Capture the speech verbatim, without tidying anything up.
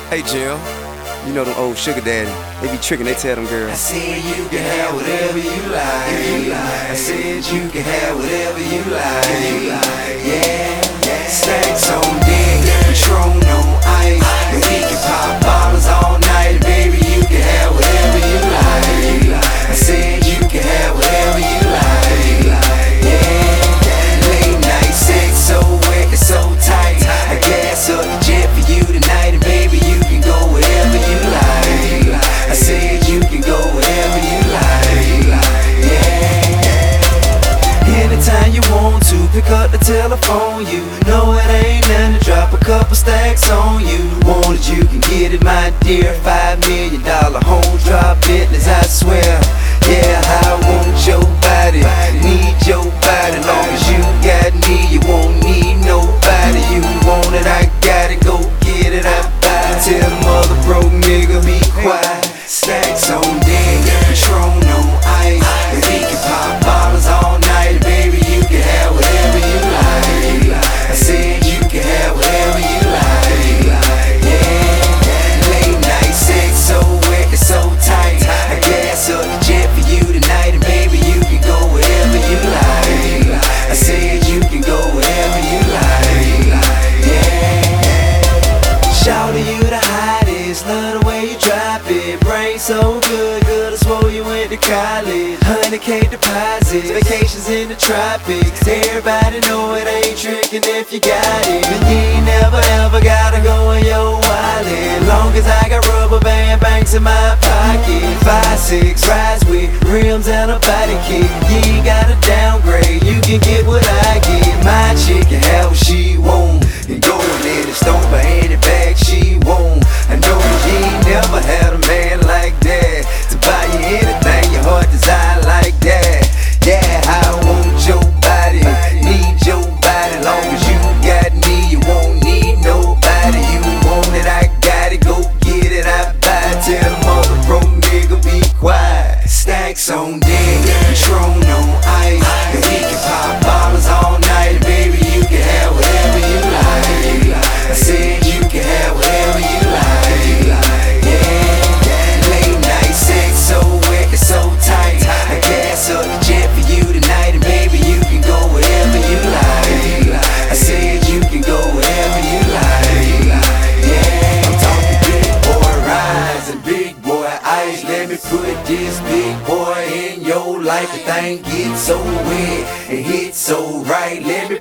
Hey Jim, you know them old sugar daddy, they be tricking, they tell them girls, I said you can have whatever you like. I said you can have whatever you like. Yeah, stacks on deck, Patron on ice, and we can pop bottles all night. Baby, you can have whatever you like. I said you can have whatever you like. Yeah, late night sex so wet and so tight. I gas up the jet for you tonight, and baby, you can go wherever you like. I said you can go wherever you like. Yeah. Anytime you want to, pick up the telephone. You know it ain't nothing to drop a couple stacks on you. Want it, you can get it, my dear. Five million dollar home drop Bentleys, I swear. Yeah, I want your body, need your body. Long as you got me, you won't need nobody. You want it, I got it, go get it, I buy it. Tell the mother broke nigga be quiet. Stacks on deck, Patron on ice, and we can pop bottles all night. Baby, you can have whatever you like. I said you can have whatever you like. Yeah, late night sex so wet and so tight. I gas up the jet for you tonight, and baby, you can go wherever you like. I said you can go wherever you like. Yeah, shout to you the hottest, love the way you drop it. Brain so good, good I swore you went to college. one hundred K deposits, vacations in the tropics. Everybody know it ain't tricking if you got it. And you ain't never ever gotta go in your wallet. Long as I got rubber band banks in my pocket. Five, six, rides with rims and a body kit. You ain't gotta downgrade, you can get what I get. My chick can have what she want, and go in and stomp her any bag she want. I know you ain't never had a man like that to buy you anything your heart desire like that. Yeah, I want your body, need your body. Long as you got me, you won't need nobody. You want it, I got it, go get it, I buy it. Tell the mother broke nigga be quiet. Stacks on deck, Patron on ice, and we can pop bottles all night. Baby, you can have whatever you like. I said you can have whatever you like. Yeah, late night sex so wet and so tight. I gas up the jet for you tonight, and baby, you can go wherever you like. I said you can go wherever you like. Yeah, I'm talking big boy rides and big boy ice. Let me put this big boy in your life. The thing gets so wet and hits so right. Let me